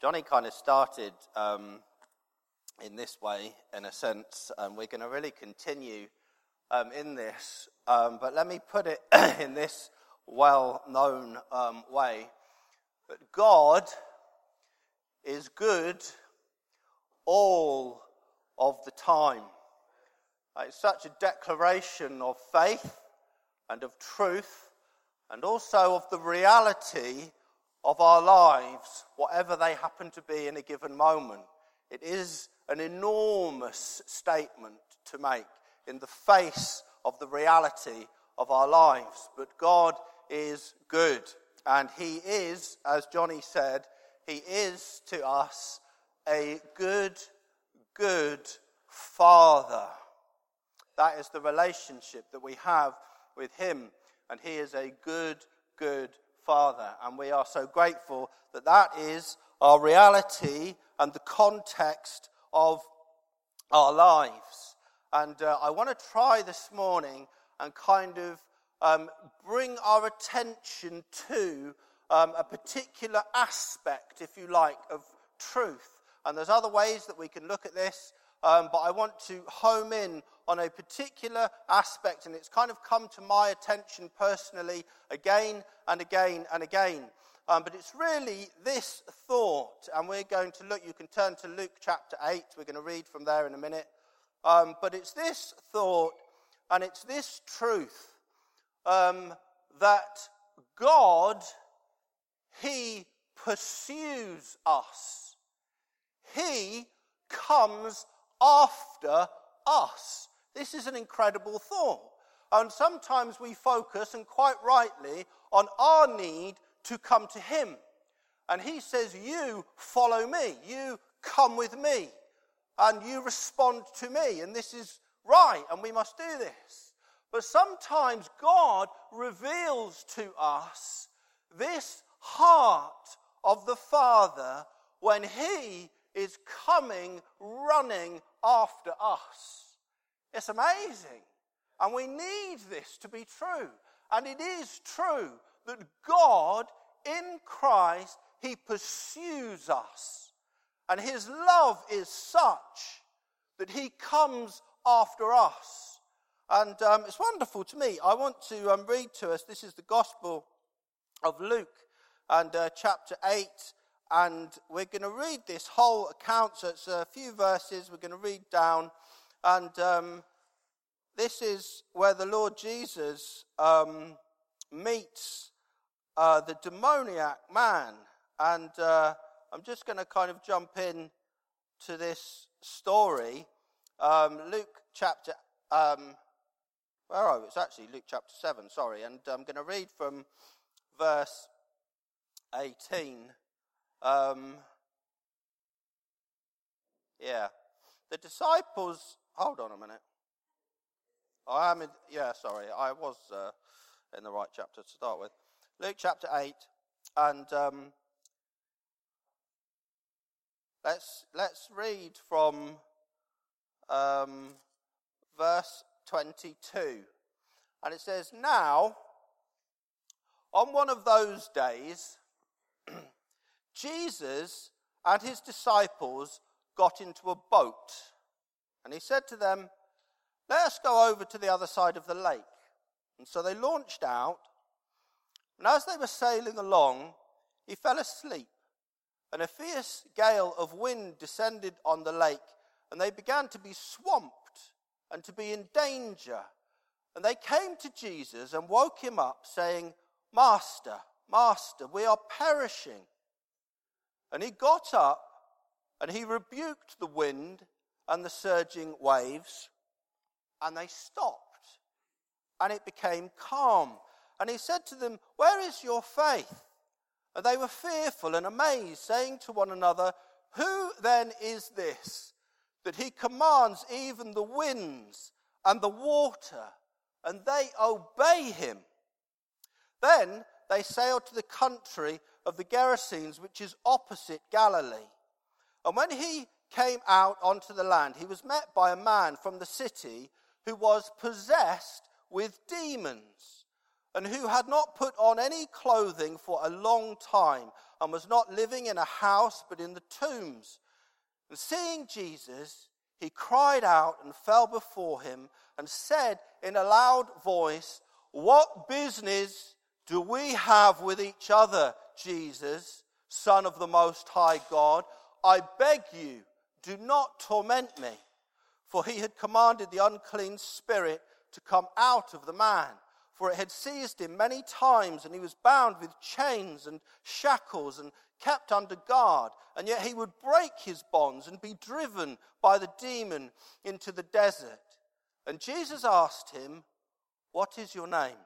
Johnny kind of started in this way, in a sense, and we're going to really continue in this. But let me put it in this well-known way, that God is good all of the time. It's such a declaration of faith and of truth, and also of the reality of our lives, whatever they happen to be in a given moment. It is an enormous statement to make in the face of the reality of our lives. But God is good, and He is, as Johnny said, He is to us a good Father. That is the relationship that we have with Him, and He is a good Father, and we are so grateful that that is our reality and the context of our lives. And I want to try this morning and kind of bring our attention to a particular aspect, if you like, of truth. And there's other ways that we can look at this, but I want to home in on a particular aspect, and it's kind of come to my attention personally again and again and again. But it's really this thought, and we're going to look, you can turn to Luke chapter 8, we're going to read from there in a minute. But it's this thought, and it's this truth, that God, He pursues us. He comes after us. This is an incredible thought. And sometimes we focus, and quite rightly, on our need to come to Him. And He says, you follow me, you come with me, and you respond to me. And this is right, and we must do this. But sometimes God reveals to us this heart of the Father when He is coming, running after us. It's amazing. And we need this to be true. And it is true that God, in Christ, He pursues us. And His love is such that He comes after us. And it's wonderful to me. I want to read to us, this is the Gospel of Luke, and chapter 8. And we're going to read this whole account, so it's a few verses we're going to read down. And this is where the Lord Jesus meets the demoniac man. And I'm just going to kind of jump in to this story. Luke chapter, it's actually Luke chapter 7, sorry. And I'm going to read from verse 18. The disciples, hold on a minute. I was in the right chapter to start with. Luke chapter 8, and let's read from verse 22. And it says, now, on one of those days, Jesus and His disciples got into a boat, and He said to them, let us go over to the other side of the lake. And so they launched out, and as they were sailing along, He fell asleep, and a fierce gale of wind descended on the lake, and they began to be swamped and to be in danger. And they came to Jesus and woke Him up, saying, Master, Master, we are perishing. And He got up, and He rebuked the wind and the surging waves, and they stopped, and it became calm. And He said to them, where is your faith? And they were fearful and amazed, saying to one another, who then is this, that He commands even the winds and the water, and they obey Him? Then they sailed to the country of the Gerasenes, which is opposite Galilee. And when He came out onto the land, He was met by a man from the city who was possessed with demons. and who had not put on any clothing for a long time, and was not living in a house but in the tombs. And seeing Jesus, he cried out and fell before him and said in a loud voice, "What business do we have with each other, Jesus, Son of the Most High God? I beg you, do not torment me." For he had commanded the unclean spirit to come out of the man. For it had seized him many times, and he was bound with chains and shackles and kept under guard. And yet he would break his bonds and be driven by the demon into the desert. And Jesus asked him, "What is your name?"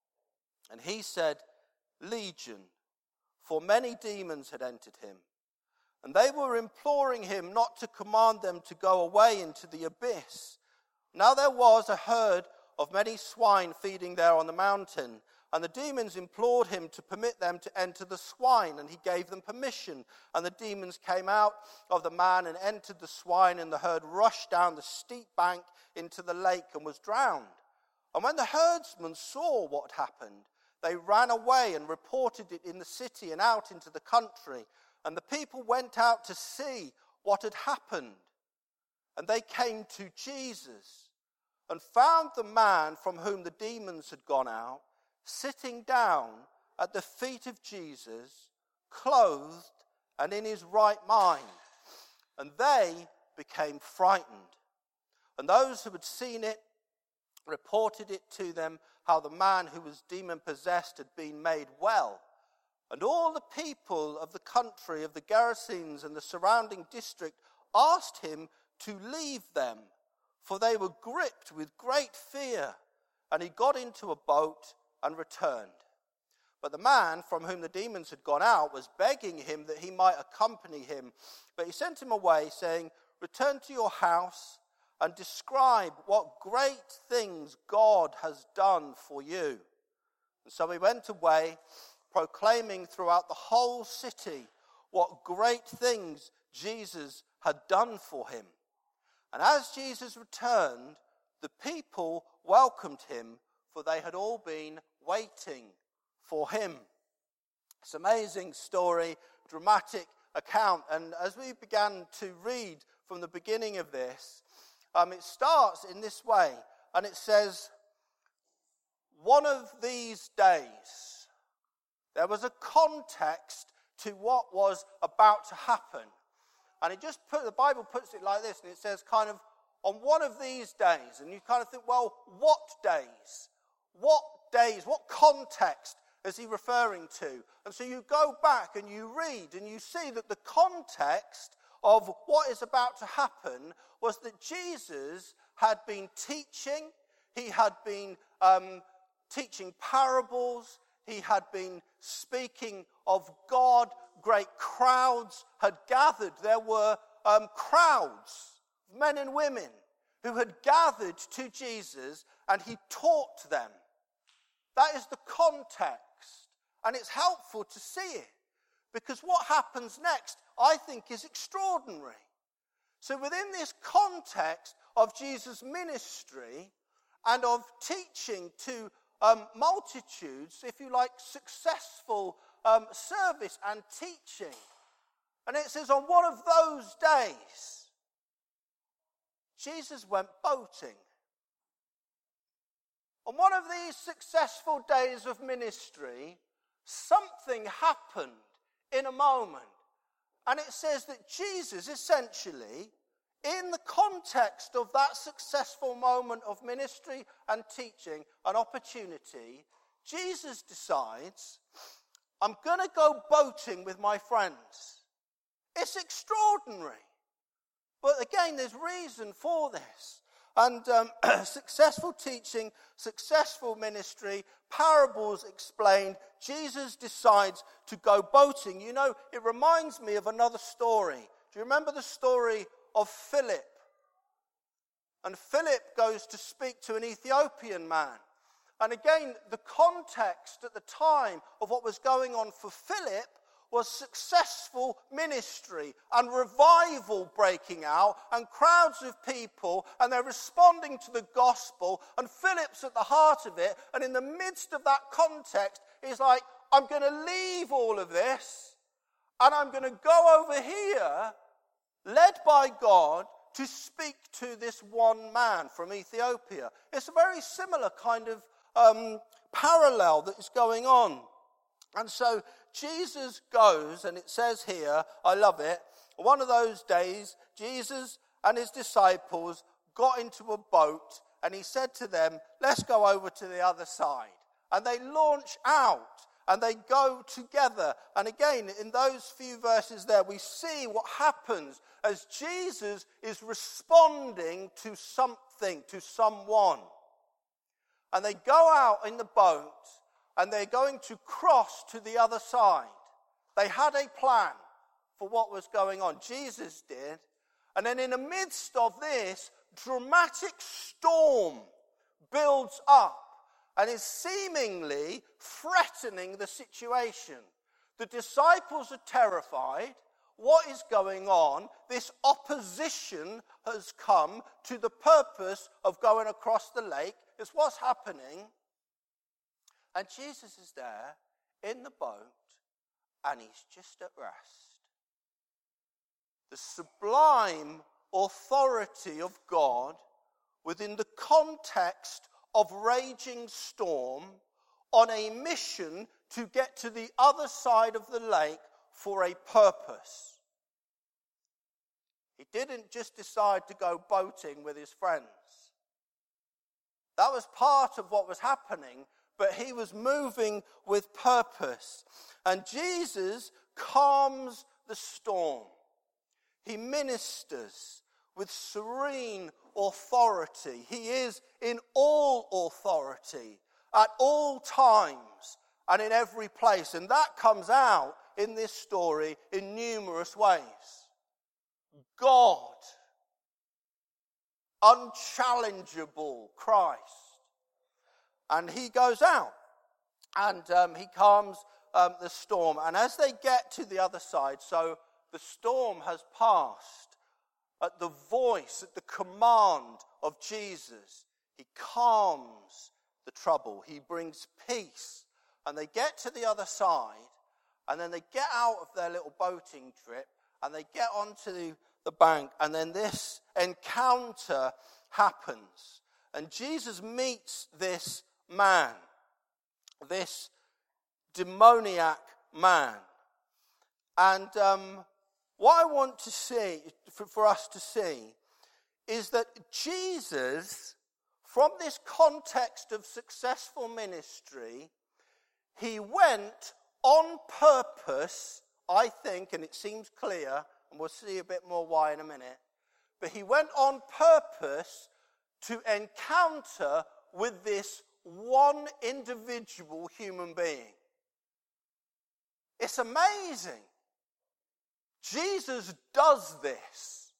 And he said, "Legion," for many demons had entered him. And they were imploring him not to command them to go away into the abyss. Now there was a herd of many swine feeding there on the mountain, and the demons implored him to permit them to enter the swine, and he gave them permission. And the demons came out of the man and entered the swine, and the herd rushed down the steep bank into the lake and was drowned. And when the herdsmen saw what happened, they ran away and reported it in the city and out into the country. And the people went out to see what had happened. And they came to Jesus and found the man from whom the demons had gone out, sitting down at the feet of Jesus, clothed and in his right mind. And they became frightened. And those who had seen it reported it to them, how the man who was demon-possessed had been made well. And all the people of the country of the Gerasenes and the surrounding district asked him to leave them, for they were gripped with great fear. And he got into a boat and returned. But the man from whom the demons had gone out was begging him that he might accompany him. But he sent him away, saying, "Return to your house and describe what great things God has done for you." And so he went away, proclaiming throughout the whole city what great things Jesus had done for him. And as Jesus returned, the people welcomed him, for they had all been waiting for him. It's an amazing story, dramatic account. And as we began to read from the beginning of this, it starts in this way. And it says, "One of these days." There was a context to what was about to happen. And the Bible puts it like this, and it says kind of, on one of these days. And you kind of think, well, what days? What days? What context is he referring to? And so you go back and you read and you see that the context of what is about to happen was that Jesus had been teaching. He had been teaching parables. He had been speaking of God. Great crowds had gathered. There were crowds, men and women, who had gathered to Jesus, and he taught them. That is the context. And it's helpful to see it, because what happens next, I think, is extraordinary. So within this context of Jesus' ministry and of teaching to multitudes, if you like, successful service and teaching. And it says on one of those days, Jesus went boating. On one of these successful days of ministry, something happened in a moment. And it says that Jesus essentially, in the context of that successful moment of ministry and teaching and opportunity, Jesus decides, I'm going to go boating with my friends. It's extraordinary. But again, there's reason for this. And successful teaching, successful ministry, parables explained, Jesus decides to go boating. You know, it reminds me of another story. Do you remember the story of Philip? And Philip goes to speak to an Ethiopian man. And again, the context at the time of what was going on for Philip was successful ministry and revival breaking out and crowds of people, and they're responding to the gospel, and Philip's at the heart of it. And in the midst of that context, he's like, I'm going to leave all of this and I'm going to go over here, led by God, to speak to this one man from Ethiopia. It's a very similar kind of parallel that is going on. And so Jesus goes, and it says here, I love it, one of those days, Jesus and his disciples got into a boat, and he said to them, let's go over to the other side. And they launch out, and they go together. And again, in those few verses there, we see what happens as Jesus is responding to something, to someone. And they go out in the boat, and they're going to cross to the other side. They had a plan for what was going on. Jesus did. And then in the midst of this, dramatic storm builds up and is seemingly threatening the situation. The disciples are terrified. What is going on? This opposition has come to the purpose of going across the lake. It's what's happening. And Jesus is there in the boat, and he's just at rest. The sublime authority of God within the context of raging storm on a mission to get to the other side of the lake for a purpose. He didn't just decide to go boating with his friends. That was part of what was happening, but he was moving with purpose. And Jesus calms the storm. He ministers with serene authority. He is in all authority, at all times, and in every place. And that comes out in this story in numerous ways. God, unchallengeable Christ. And he goes out and he calms the storm. And as they get to the other side, so the storm has passed, at the voice, at the command of Jesus, he calms the trouble. He brings peace. And they get to the other side, and then they get out of their little boating trip, and they get onto the bank, and then this encounter happens. And Jesus meets this man, this demoniac man. And what I want to see, for us to see, is that Jesus, from this context of successful ministry, he went on purpose, I think, and it seems clear, and we'll see a bit more why in a minute, but he went on purpose to encounter with this one individual human being. It's amazing. Jesus does this.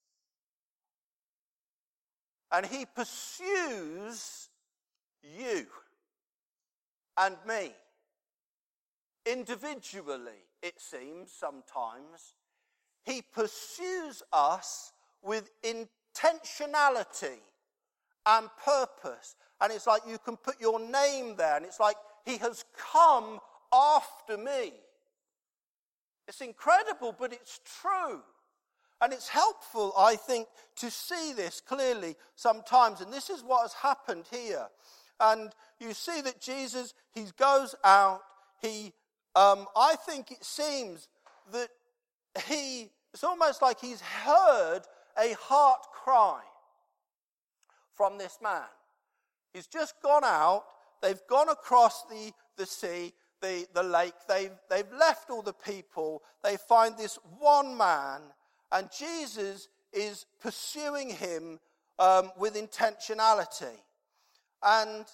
And he pursues you and me. Individually, it seems sometimes. He pursues us with intentionality and purpose. And it's like you can put your name there, and it's like he has come after me. It's incredible, but it's true. And it's helpful, I think, to see this clearly sometimes. And this is what has happened here. And you see that Jesus, he goes out. I think it seems that it's almost like he's heard a heart cry from this man. He's just gone out. They've gone across the sea, the lake. They've left all the people. They find this one man, and Jesus is pursuing him with intentionality. And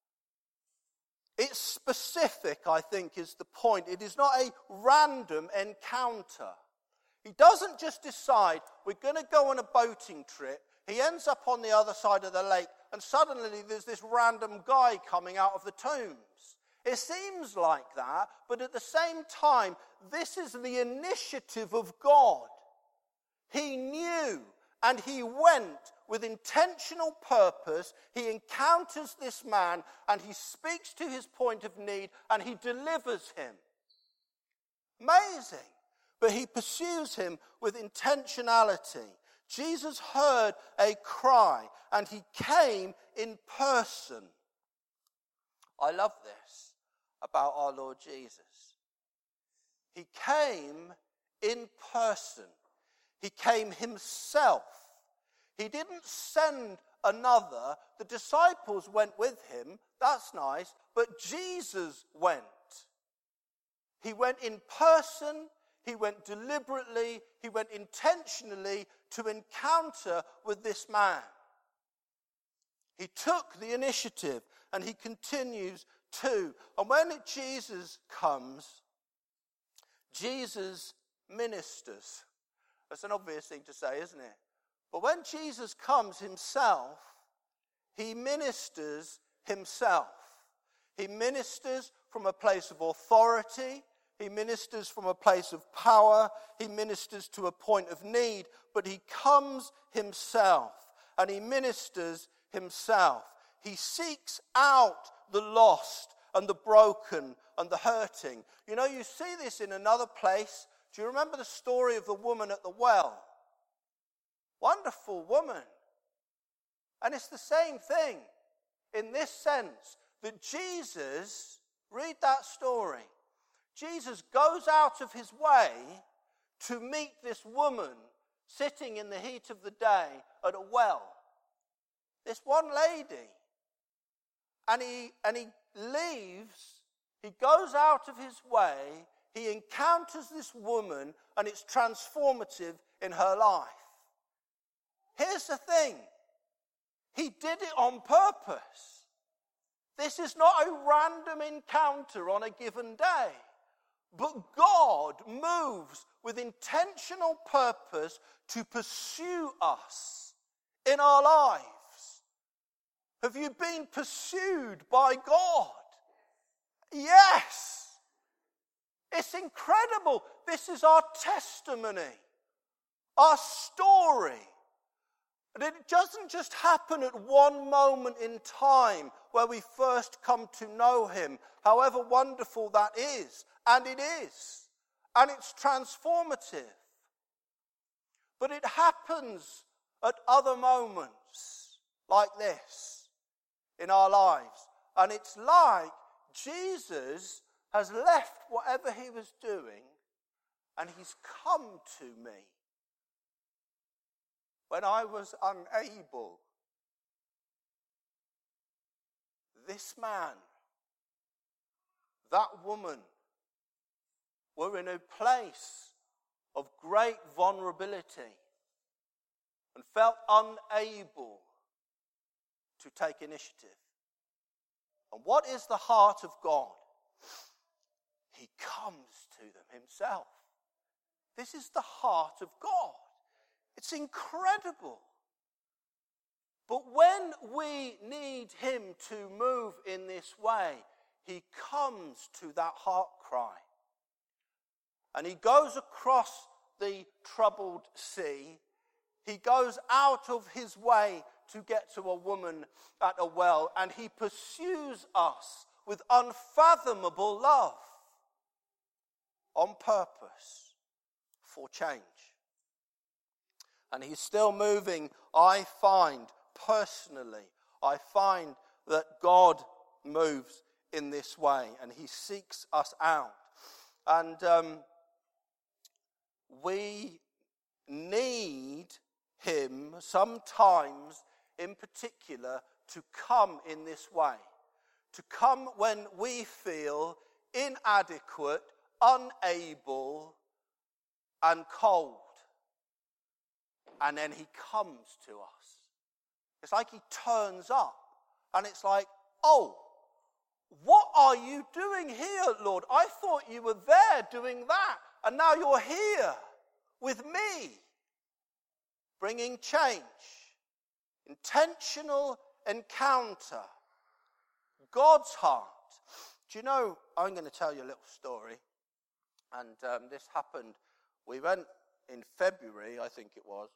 it's specific, I think, is the point. It is not a random encounter. He doesn't just decide, we're going to go on a boating trip. He ends up on the other side of the lake, and suddenly there's this random guy coming out of the tombs. It seems like that, but at the same time, this is the initiative of God. He knew and he went with intentional purpose. He encounters this man and he speaks to his point of need and he delivers him. Amazing. But he pursues him with intentionality. Jesus heard a cry and he came in person. I love this about our Lord Jesus. He came in person. He came himself. He didn't send another. The disciples went with him. That's nice. But Jesus went. He went in person. He went deliberately. He went intentionally to encounter with this man. He took the initiative and he continues to. And when Jesus comes, Jesus ministers. That's an obvious thing to say, isn't it? But when Jesus comes himself, he ministers himself. He ministers from a place of authority. He ministers from a place of power. He ministers to a point of need. But he comes himself and he ministers himself. He seeks out the lost and the broken and the hurting. You know, you see this in another place. Do you remember the story of the woman at the well? Wonderful woman. And it's the same thing in this sense that Jesus, read that story, Jesus goes out of his way to meet this woman sitting in the heat of the day at a well. This one lady. And he leaves, he goes out of his way, he encounters this woman, and it's transformative in her life. Here's the thing. He did it on purpose. This is not a random encounter on a given day. But God moves with intentional purpose to pursue us in our lives. Have you been pursued by God? Yes. It's incredible. This is our testimony, our story. And it doesn't just happen at one moment in time where we first come to know him, however wonderful that is. And it is. And it's transformative. But it happens at other moments like this in our lives. And it's like Jesus has left whatever he was doing and he's come to me when I was unable. This man, that woman, were in a place of great vulnerability and felt unable to take initiative. And what is the heart of God? He comes to them himself. This is the heart of God. It's incredible. But when we need him to move in this way, he comes to that heart cry. And he goes across the troubled sea. He goes out of his way to get to a woman at a well. And he pursues us with unfathomable love on purpose for change. And he's still moving, I find, personally. I find that God moves in this way and he seeks us out. And we need him sometimes in particular to come in this way. To come when we feel inadequate, unable, and cold. And then he comes to us. It's like he turns up. And it's like, oh, what are you doing here, Lord? I thought you were there doing that. And now you're here with me. Bringing change. Intentional encounter. God's heart. Do you know, I'm going to tell you a little story. And this happened, we went in February, I think it was,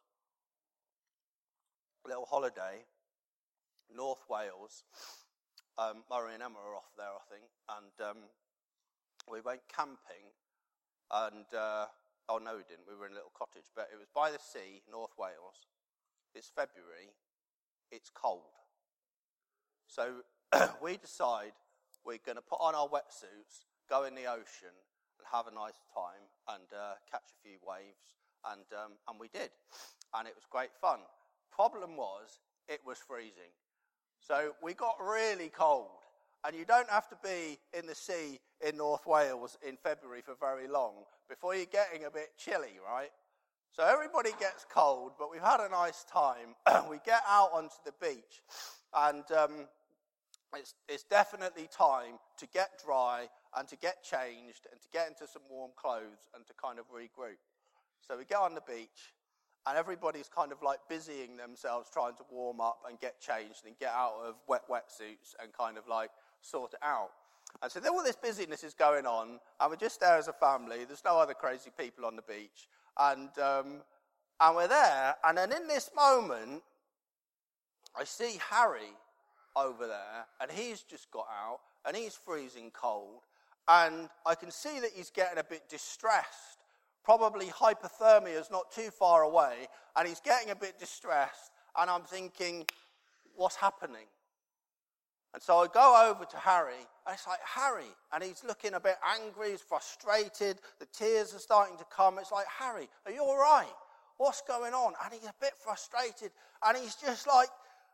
a little holiday, North Wales. Murray and Emma are off there, I think. And we went camping. And, oh no we didn't, we were in a little cottage. But it was by the sea, North Wales. It's February. It's cold. So we decide we're going to put on our wetsuits, go in the ocean, and have a nice time, and catch a few waves, and we did, and it was great fun. Problem was, it was freezing, so we got really cold, and you don't have to be in the sea in North Wales in February for very long before you're getting a bit chilly, right? So everybody gets cold, but we've had a nice time. We get out onto the beach, and it's definitely time to get dry and to get changed and to get into some warm clothes and to kind of regroup. So we get on the beach, and everybody's kind of like busying themselves trying to warm up and get changed and get out of wetsuits and kind of like sort it out. And so all this busyness is going on, and we're just there as a family. There's no other crazy people on the beach. And we're there, and then in this moment, I see Harry over there, and he's just got out, and he's freezing cold, and I can see that he's getting a bit distressed. Probably hypothermia is not too far away, and he's getting a bit distressed, and I'm thinking, what's happening? And so I go over to Harry, and it's like, Harry, and he's looking a bit angry, he's frustrated, the tears are starting to come. It's like, Harry, are you all right? What's going on? And he's a bit frustrated, and he's just like,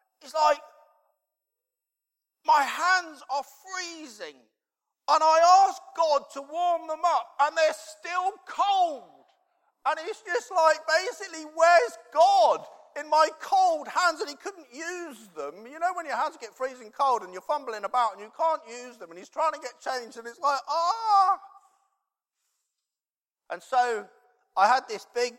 my hands are freezing, and I asked God to warm them up, and they're still cold. And he's just like, basically, where's God in my cold hands? And he couldn't use them. You know when your hands get freezing cold and you're fumbling about and you can't use them, and he's trying to get changed, and it's like, ah. And so I had this big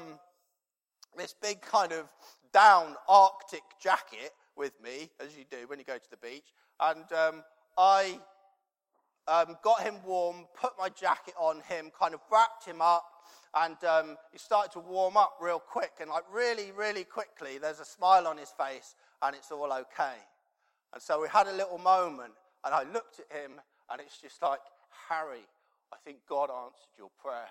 kind of down Arctic jacket with me, as you do when you go to the beach, and I got him warm, put my jacket on him, kind of wrapped him up, and he started to warm up real quick, and like really, really quickly, there's a smile on his face, and it's all okay. And so we had a little moment, and I looked at him, and it's just like, Harry, I think God answered your prayer.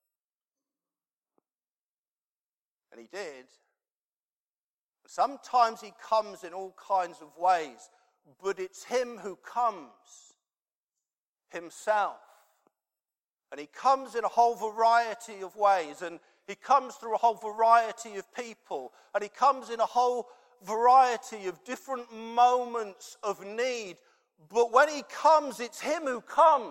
And he did. Sometimes he comes in all kinds of ways, but it's him who comes himself. And he comes in a whole variety of ways, and he comes through a whole variety of people, and he comes in a whole variety of different moments of need. But when he comes, it's him who comes.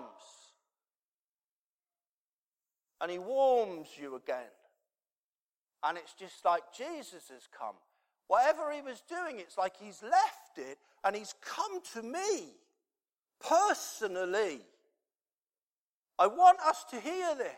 And he warms you again. And it's just like Jesus has come. Whatever he was doing, it's like he's left it and he's come to me personally. I want us to hear this.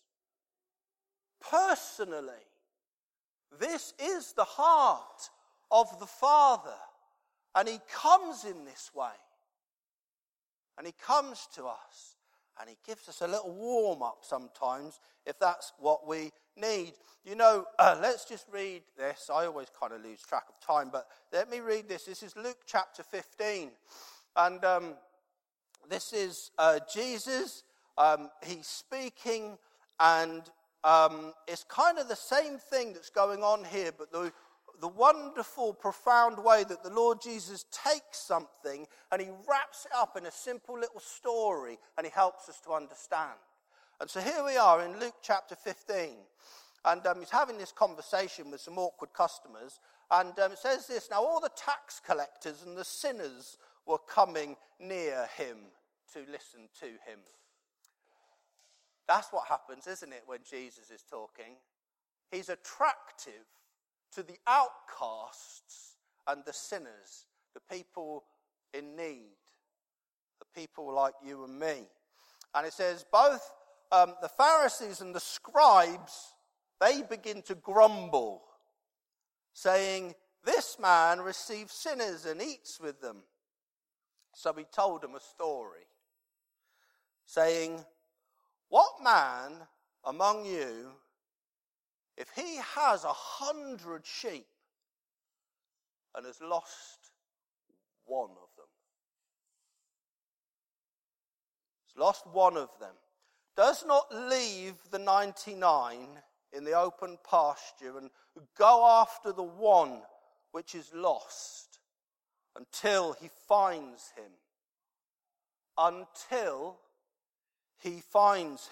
Personally. This is the heart of the Father. And he comes in this way. And he comes to us. And he gives us a little warm-up sometimes, if that's what we need. You know, let's just read this. I always kind of lose track of time, but let me read this. This is Luke chapter 15. And this is Jesus. He's speaking, and it's kind of the same thing that's going on here, but the wonderful, profound way that the Lord Jesus takes something and he wraps it up in a simple little story, and he helps us to understand. And so here we are in Luke chapter 15, and he's having this conversation with some awkward customers, and it says this, now all the tax collectors and the sinners were coming near him to listen to him. That's what happens, isn't it, when Jesus is talking? He's attractive to the outcasts and the sinners, the people in need, the people like you and me. And it says both the Pharisees and the scribes, they begin to grumble, saying, this man receives sinners and eats with them. So he told them a story. saying, "What man among you, if he has 100 sheep and has lost one of them, does not leave the 99 in the open pasture and go after the one which is lost until he finds him? Until he finds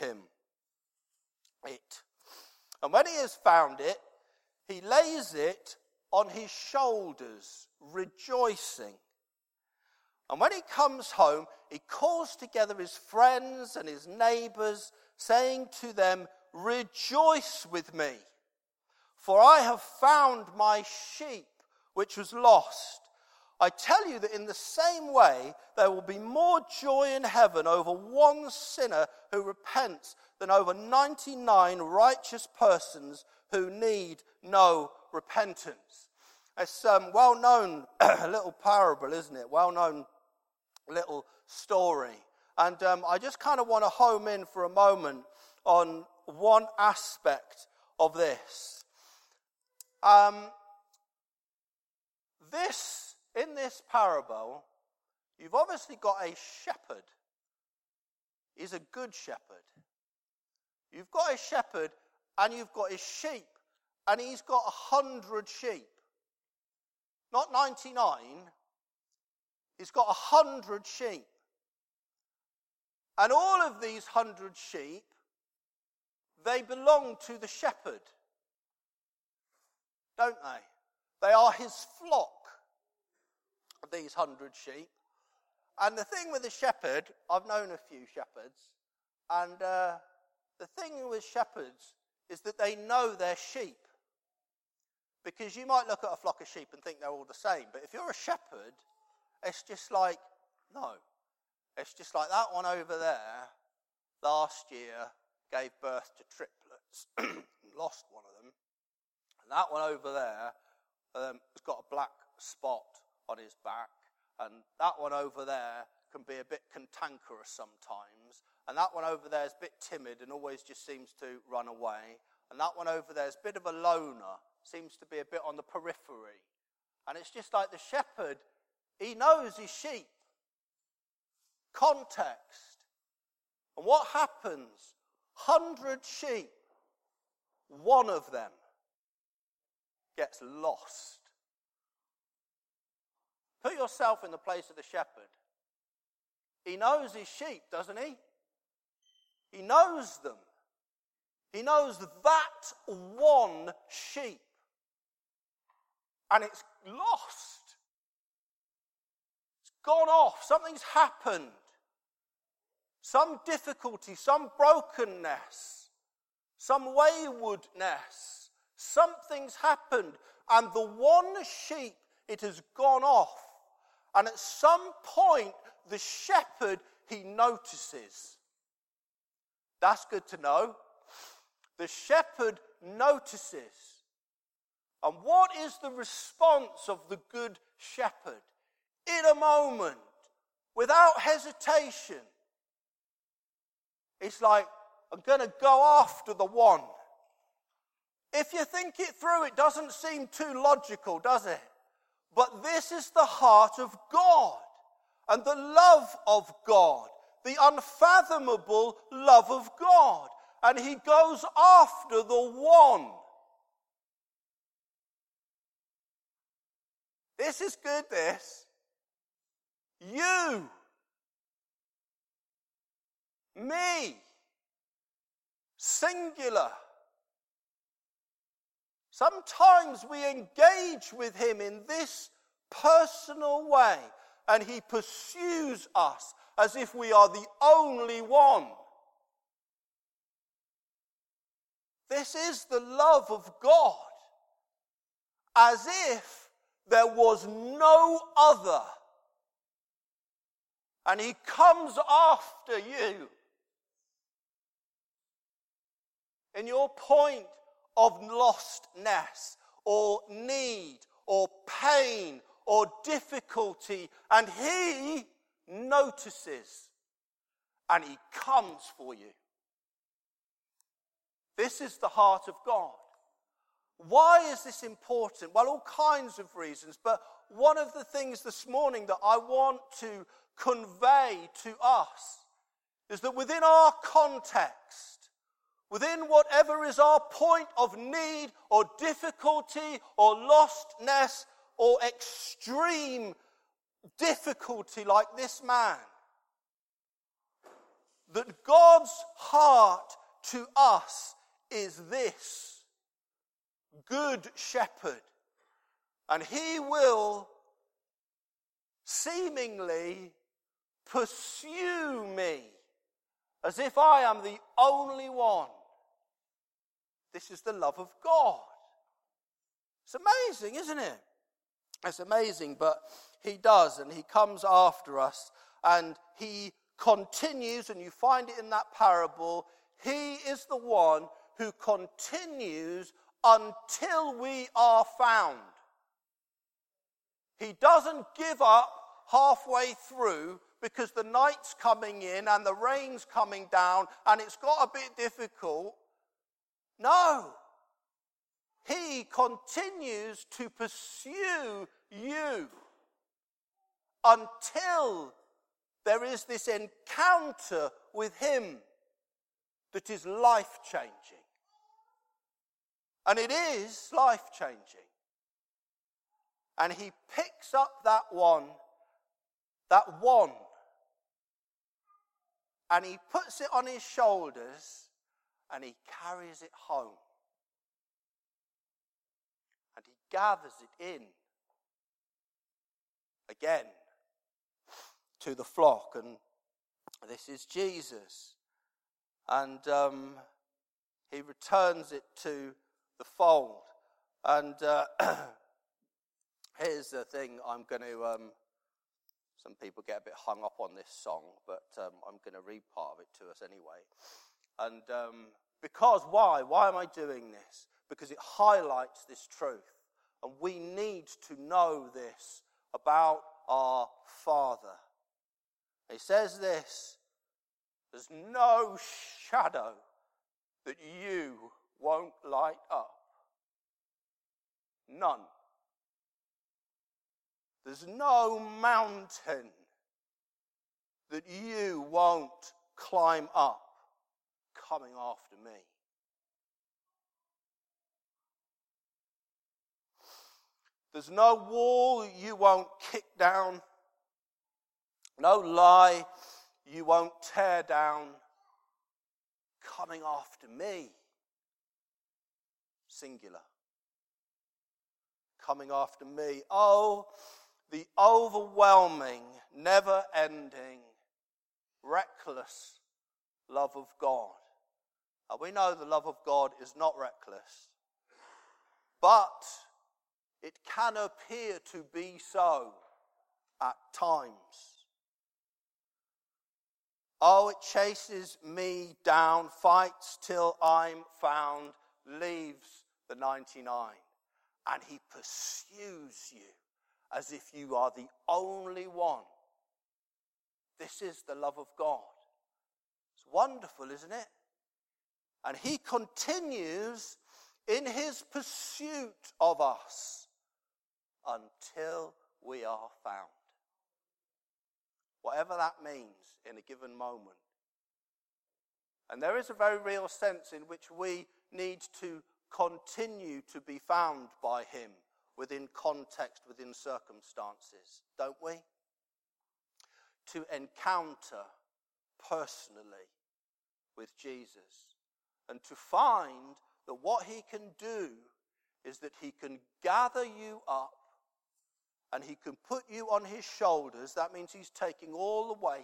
it. And when he has found it, he lays it on his shoulders, rejoicing. And when he comes home, he calls together his friends and his neighbors, saying to them, 'Rejoice with me, for I have found my sheep which was lost.' I tell you that in the same way, there will be more joy in heaven over one sinner who repents than over 99 righteous persons who need no repentance." It's well-known little parable, isn't it? Well-known little story. And I just kind of want to home in for a moment on one aspect of this. In this parable, you've obviously got a shepherd. He's a good shepherd. You've got a shepherd and you've got his sheep, and he's got 100 sheep. Not 99. He's got 100 sheep. And all of these 100 sheep, they belong to the shepherd, don't they? They are his flock, these 100 sheep. And the thing with the shepherd, I've known a few shepherds, and the thing with shepherds is that they know their sheep. Because you might look at a flock of sheep and think they're all the same, but if you're a shepherd, it's just like, no. It's just like that one over there last year gave birth to triplets, lost one of them. And that one over there has got a black spot on his back. And that one over there can be a bit cantankerous sometimes. And that one over there is a bit timid and always just seems to run away. And that one over there is a bit of a loner, seems to be a bit on the periphery. And it's just like the shepherd, he knows his sheep. Context. And what happens? 100 sheep, one of them gets lost. Put yourself in the place of the shepherd. He knows his sheep, doesn't he? He knows them. He knows that one sheep. And it's lost. It's gone off. Something's happened. Some difficulty, some brokenness, some waywardness. Something's happened. And the one sheep, it has gone off. And at some point, the shepherd, he notices. That's good to know. The shepherd notices. And what is the response of the good shepherd? In a moment, without hesitation, it's like, I'm going to go after the one. If you think it through, it doesn't seem too logical, does it? But this is the heart of God and the love of God, the unfathomable love of God. And he goes after the one. This is good, this. You. Me. Singular. Sometimes we engage with him in this personal way, and he pursues us as if we are the only one. This is the love of God, as if there was no other. And he comes after you in your point of lostness or need or pain or difficulty, and he notices and he comes for you. This is the heart of God. Why is this important? Well, all kinds of reasons, but one of the things this morning that I want to convey to us is that within our context, within whatever is our point of need or difficulty or lostness or extreme difficulty like this man, that God's heart to us is this: Good Shepherd. And he will seemingly pursue me as if I am the only one. This is the love of God. It's amazing, isn't it? It's amazing, but he does, and he comes after us, and he continues, and you find it in that parable. He is the one who continues until we are found. He doesn't give up halfway through because the night's coming in and the rain's coming down and it's got a bit difficult. No. He continues to pursue you until there is this encounter with him that is life-changing. And it is life-changing. And he picks up that one, and he puts it on his shoulders, and he carries it home. And he gathers it in again to the flock. And this is Jesus. And he returns it to the fold. And here's the thing I'm going to, some people get a bit hung up on this song, but I'm going to read part of it to us anyway. And because, why? Why am I doing this? Because it highlights this truth. And we need to know this about our Father. He says this: there's no shadow that you won't light up. None. There's no mountain that you won't climb up coming after me. There's no wall you won't kick down. No lie you won't tear down coming after me. Singular. Coming after me. Oh, the overwhelming, never-ending, reckless love of God. Now, we know the love of God is not reckless, but it can appear to be so at times. Oh, it chases me down, fights till I'm found, leaves the 99, and he pursues you as if you are the only one. This is the love of God. It's wonderful, isn't it? And he continues in his pursuit of us until we are found. Whatever that means in a given moment. And there is a very real sense in which we need to continue to be found by him within context, within circumstances, don't we? To encounter personally with Jesus and to find that what he can do is that he can gather you up and he can put you on his shoulders. That means he's taking all the weight,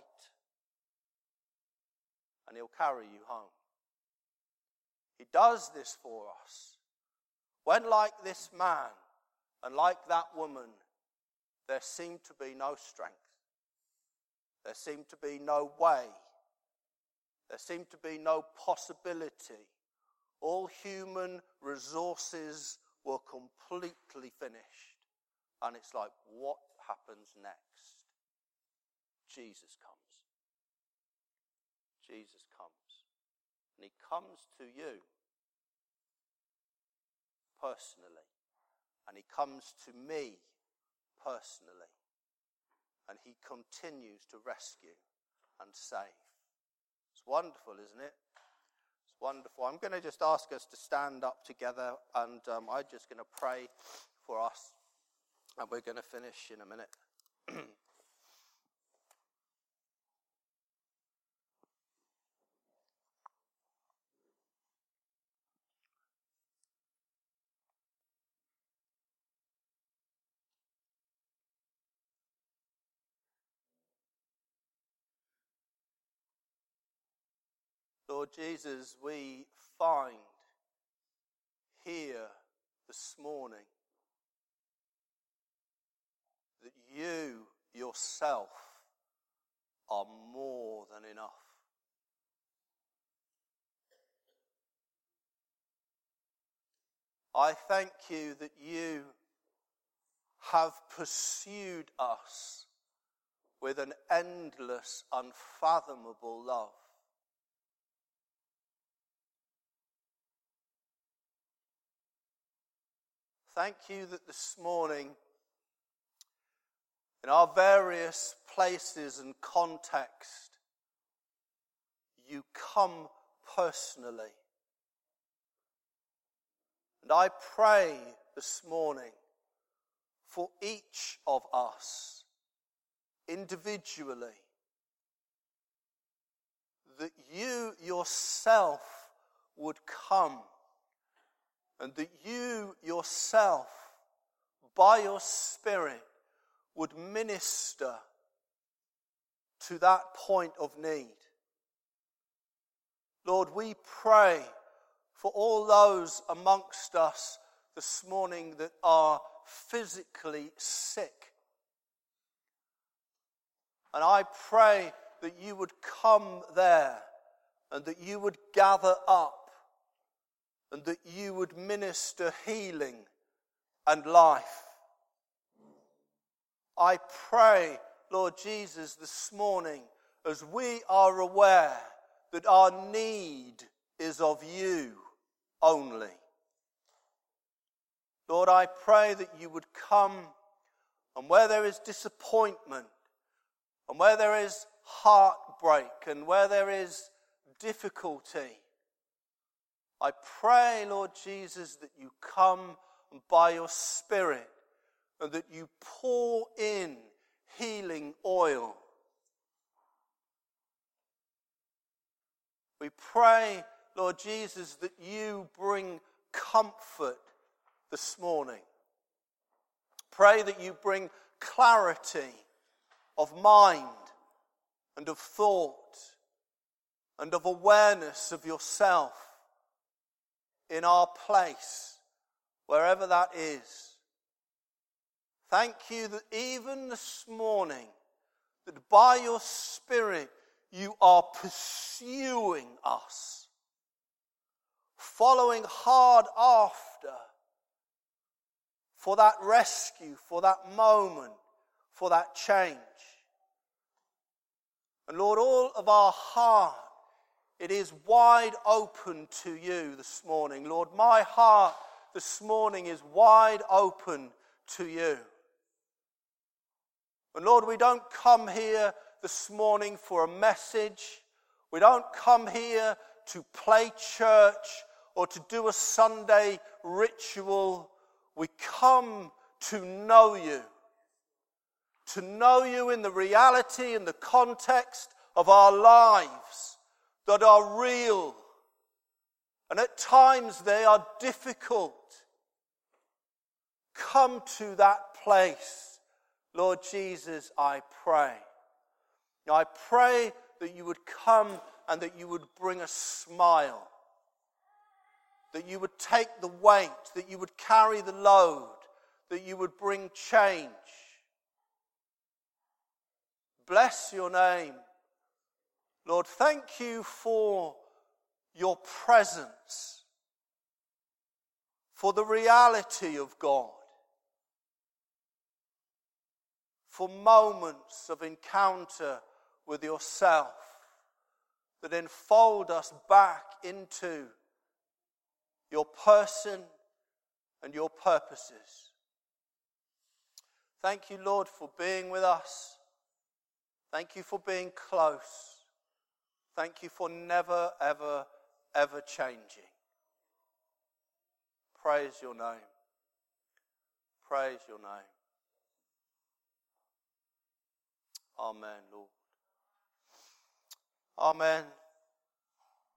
and he'll carry you home. He does this for us. When, like this man and like that woman, there seemed to be no strength. There seemed to be no way. There seemed to be no possibility. All human resources were completely finished. And it's like, what happens next? Jesus comes. Jesus comes. And he comes to you personally. And he comes to me personally. And he continues to rescue and save. It's wonderful, isn't it? It's wonderful. I'm going to just ask us to stand up together, and I'm just going to pray for us, and we're going to finish in a minute. Lord Jesus, we find here this morning that you yourself are more than enough. I thank you that you have pursued us with an endless, unfathomable love. Thank you that this morning, in our various places and context, you come personally. And I pray this morning for each of us individually that you yourself would come, and that you yourself, by your Spirit, would minister to that point of need. Lord, we pray for all those amongst us this morning that are physically sick. And I pray that you would come there, and that you would gather up, and that you would minister healing and life. I pray, Lord Jesus, this morning, as we are aware that our need is of you only. Lord, I pray that you would come, and where there is disappointment, and where there is heartbreak, and where there is difficulty, I pray, Lord Jesus, that you come by your Spirit, and that you pour in healing oil. We pray, Lord Jesus, that you bring comfort this morning. Pray that you bring clarity of mind and of thought and of awareness of yourself in our place, wherever that is. Thank you that even this morning, that by your Spirit you are pursuing us, following hard after for that rescue, for that moment, for that change. And Lord, all of our heart, it is wide open to you this morning. Lord, my heart this morning is wide open to you. And Lord, we don't come here this morning for a message. We don't come here to play church or to do a Sunday ritual. We come to know you in the reality and the context of our lives that are real. And at times they are difficult. Come to that place, Lord Jesus, I pray. Now I pray that you would come and that you would bring a smile. That you would take the weight, that you would carry the load, that you would bring change. Bless your name. Lord, thank you for your presence, for the reality of God, for moments of encounter with yourself that enfold us back into your person and your purposes. Thank you, Lord, for being with us. Thank you for being close. Thank you for never, ever, ever changing. Praise your name. Praise your name. Amen, Lord. Amen.